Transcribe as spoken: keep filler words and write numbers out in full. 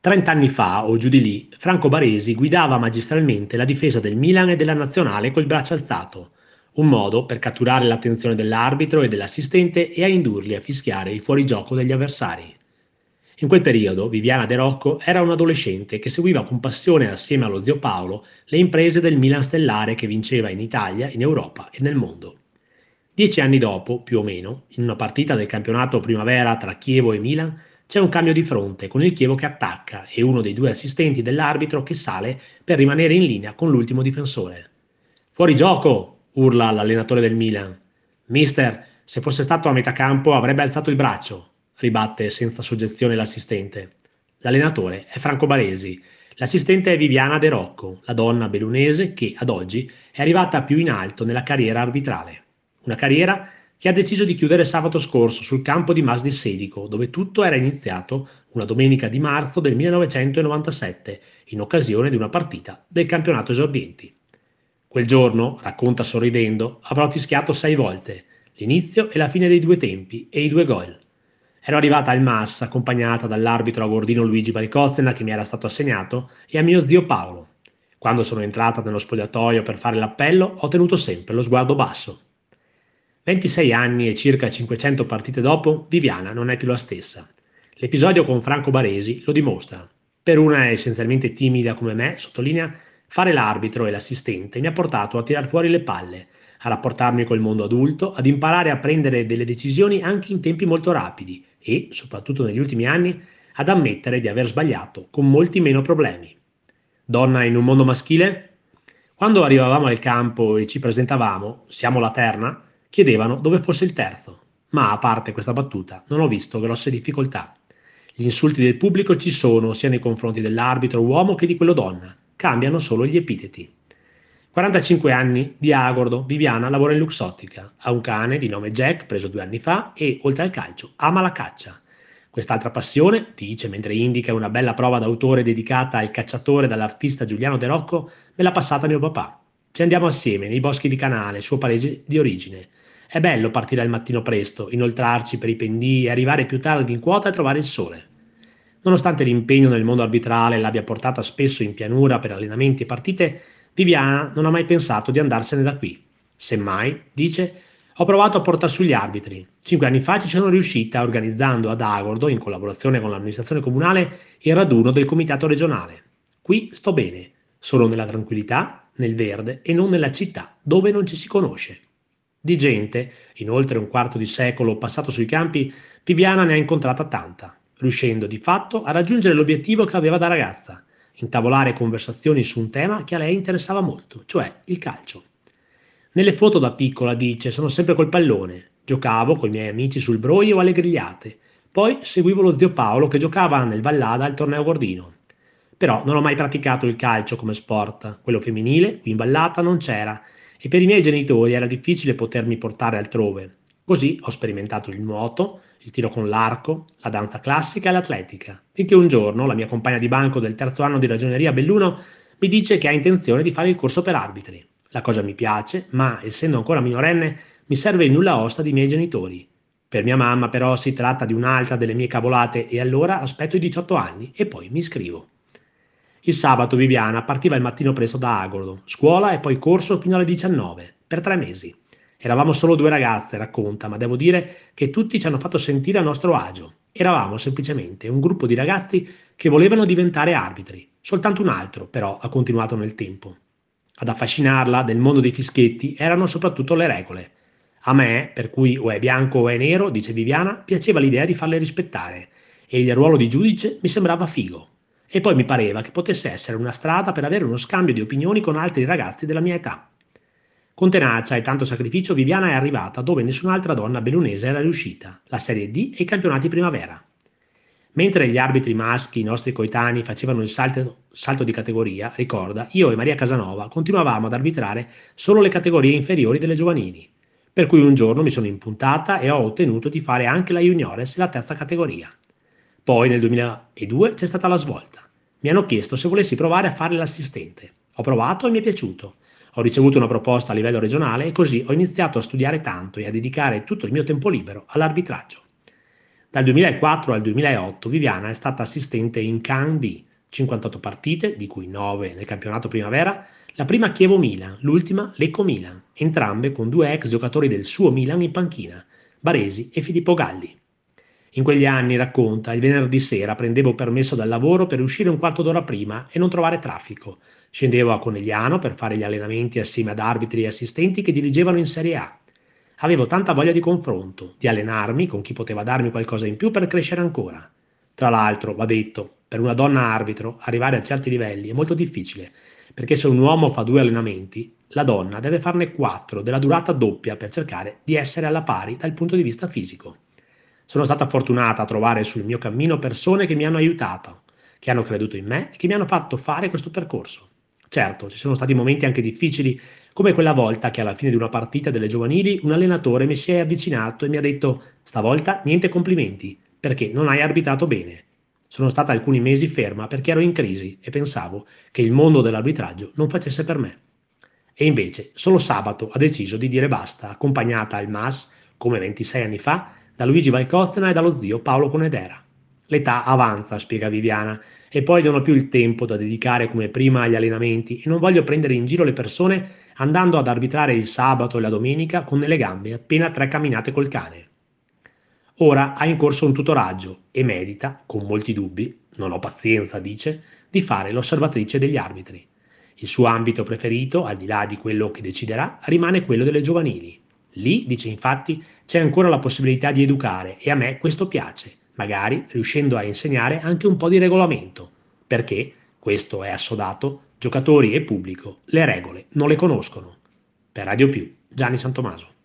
trenta anni fa, o giù di lì, Franco Baresi guidava magistralmente la difesa del Milan e della Nazionale col braccio alzato, un modo per catturare l'attenzione dell'arbitro e dell'assistente e a indurli a fischiare il fuorigioco degli avversari. In quel periodo Viviana De Rocco era un adolescente che seguiva con passione assieme allo zio Paolo le imprese del Milan stellare che vinceva in Italia, in Europa e nel mondo. Dieci anni dopo, più o meno, in una partita del campionato primavera tra Chievo e Milan, c'è un cambio di fronte con il Chievo che attacca e uno dei due assistenti dell'arbitro che sale per rimanere in linea con l'ultimo difensore. Fuori gioco! Urla l'allenatore del Milan. Mister, se fosse stato a metà campo avrebbe alzato il braccio, ribatte senza soggezione l'assistente. L'allenatore è Franco Baresi, l'assistente è Viviana De Rocco, la donna bellunese che, ad oggi, è arrivata più in alto nella carriera arbitrale. Una carriera che ha deciso di chiudere sabato scorso sul campo di Mas di Sedico, dove tutto era iniziato una domenica di marzo del millenovecentonovantasette, in occasione di una partita del campionato esordienti. Quel giorno, racconta sorridendo, avrò fischiato sei volte, l'inizio e la fine dei due tempi e i due gol. Ero arrivata al Mas accompagnata dall'arbitro agordino Luigi Valcostena che mi era stato assegnato e a mio zio Paolo. Quando sono entrata nello spogliatoio per fare l'appello ho tenuto sempre lo sguardo basso. ventisei anni e circa cinquecento partite dopo, Viviana non è più la stessa. L'episodio con Franco Baresi lo dimostra. Per una essenzialmente timida come me, sottolinea, fare l'arbitro e l'assistente mi ha portato a tirar fuori le palle, a rapportarmi col mondo adulto, ad imparare a prendere delle decisioni anche in tempi molto rapidi e, soprattutto negli ultimi anni, ad ammettere di aver sbagliato con molti meno problemi. Donna in un mondo maschile? Quando arrivavamo al campo e ci presentavamo, siamo la terna, chiedevano dove fosse il terzo, ma a parte questa battuta non ho visto grosse difficoltà. Gli insulti del pubblico ci sono sia nei confronti dell'arbitro uomo che di quello donna, cambiano solo gli epiteti. quarantacinque anni, di Agordo, Viviana lavora in Luxottica, ha un cane di nome Jack preso due anni fa e, oltre al calcio, ama la caccia. Quest'altra passione, dice mentre indica una bella prova d'autore dedicata al cacciatore dall'artista Giuliano De Rocco, me l'ha passata mio papà. Ci andiamo assieme nei boschi di Canale, suo paese di origine. È bello partire al mattino presto, inoltrarci per i pendii e arrivare più tardi in quota e trovare il sole. Nonostante l'impegno nel mondo arbitrale l'abbia portata spesso in pianura per allenamenti e partite, Viviana non ha mai pensato di andarsene da qui. Semmai, dice, ho provato a portar sugli arbitri. Cinque anni fa ci sono riuscita organizzando ad Agordo, in collaborazione con l'amministrazione comunale, il raduno del comitato regionale. Qui sto bene, solo nella tranquillità, nel verde e non nella città dove non ci si conosce. Di gente, in oltre un quarto di secolo passato sui campi, Viviana ne ha incontrata tanta, riuscendo di fatto a raggiungere l'obiettivo che aveva da ragazza, intavolare conversazioni su un tema che a lei interessava molto, cioè il calcio. Nelle foto da piccola, dice, sono sempre col pallone, giocavo coi miei amici sul broglio o alle grigliate, poi seguivo lo zio Paolo che giocava nel Vallada al torneo Gordino. Però non ho mai praticato il calcio come sport, quello femminile, qui in Vallata, non c'era, e per i miei genitori era difficile potermi portare altrove. Così ho sperimentato il nuoto, il tiro con l'arco, la danza classica e l'atletica, finché un giorno la mia compagna di banco del terzo anno di ragioneria a Belluno mi dice che ha intenzione di fare il corso per arbitri. La cosa mi piace, ma essendo ancora minorenne mi serve il nulla osta dei miei genitori. Per mia mamma però si tratta di un'altra delle mie cavolate e allora aspetto i diciotto anni e poi mi iscrivo. Il sabato Viviana partiva il mattino presto da Agordo, scuola e poi corso fino alle diciannove, per tre mesi. Eravamo solo due ragazze, racconta, ma devo dire che tutti ci hanno fatto sentire a nostro agio. Eravamo semplicemente un gruppo di ragazzi che volevano diventare arbitri. Soltanto un altro, però, ha continuato nel tempo. Ad affascinarla del mondo dei fischietti erano soprattutto le regole. A me, per cui o è bianco o è nero, dice Viviana, piaceva l'idea di farle rispettare e il ruolo di giudice mi sembrava figo. E poi mi pareva che potesse essere una strada per avere uno scambio di opinioni con altri ragazzi della mia età. Con tenacia e tanto sacrificio Viviana è arrivata dove nessun'altra donna bellunese era riuscita, la Serie D e i campionati primavera. Mentre gli arbitri maschi, i nostri coetanei, facevano il salto, salto di categoria, ricorda, io e Maria Casanova continuavamo ad arbitrare solo le categorie inferiori delle giovanili, per cui un giorno mi sono impuntata e ho ottenuto di fare anche la juniores e la terza categoria. Poi nel duemiladue c'è stata la svolta. Mi hanno chiesto se volessi provare a fare l'assistente. Ho provato e mi è piaciuto. Ho ricevuto una proposta a livello regionale e così ho iniziato a studiare tanto e a dedicare tutto il mio tempo libero all'arbitraggio. Dal duemilaquattro al duemilaotto Viviana è stata assistente in Can di cinquantotto partite, di cui nove nel campionato primavera, la prima Chievo-Milan, l'ultima Lecco-Milan, entrambe con due ex giocatori del suo Milan in panchina, Baresi e Filippo Galli. In quegli anni, racconta, il venerdì sera prendevo permesso dal lavoro per uscire un quarto d'ora prima e non trovare traffico. Scendevo a Conegliano per fare gli allenamenti assieme ad arbitri e assistenti che dirigevano in Serie A. Avevo tanta voglia di confronto, di allenarmi con chi poteva darmi qualcosa in più per crescere ancora. Tra l'altro, va detto, per una donna arbitro arrivare a certi livelli è molto difficile, perché se un uomo fa due allenamenti, la donna deve farne quattro della durata doppia per cercare di essere alla pari dal punto di vista fisico. Sono stata fortunata a trovare sul mio cammino persone che mi hanno aiutato, che hanno creduto in me e che mi hanno fatto fare questo percorso. Certo, ci sono stati momenti anche difficili, come quella volta che alla fine di una partita delle giovanili un allenatore mi si è avvicinato e mi ha detto: stavolta niente complimenti, perché non hai arbitrato bene. Sono stata alcuni mesi ferma perché ero in crisi e pensavo che il mondo dell'arbitraggio non facesse per me. E invece, solo sabato ha deciso di dire basta, accompagnata al M A S, come ventisei anni fa, da Luigi Valcostena e dallo zio Paolo Conedera. L'età avanza, spiega Viviana, e poi non ho più il tempo da dedicare come prima agli allenamenti e non voglio prendere in giro le persone andando ad arbitrare il sabato e la domenica con nelle gambe appena tre camminate col cane. Ora ha in corso un tutoraggio e medita, con molti dubbi, non ho pazienza, dice, di fare l'osservatrice degli arbitri. Il suo ambito preferito, al di là di quello che deciderà, rimane quello delle giovanili. Lì, dice infatti, c'è ancora la possibilità di educare e a me questo piace, magari riuscendo a insegnare anche un po' di regolamento, perché, questo è assodato, giocatori e pubblico le regole non le conoscono. Per Radio Più, Gianni Santomaso.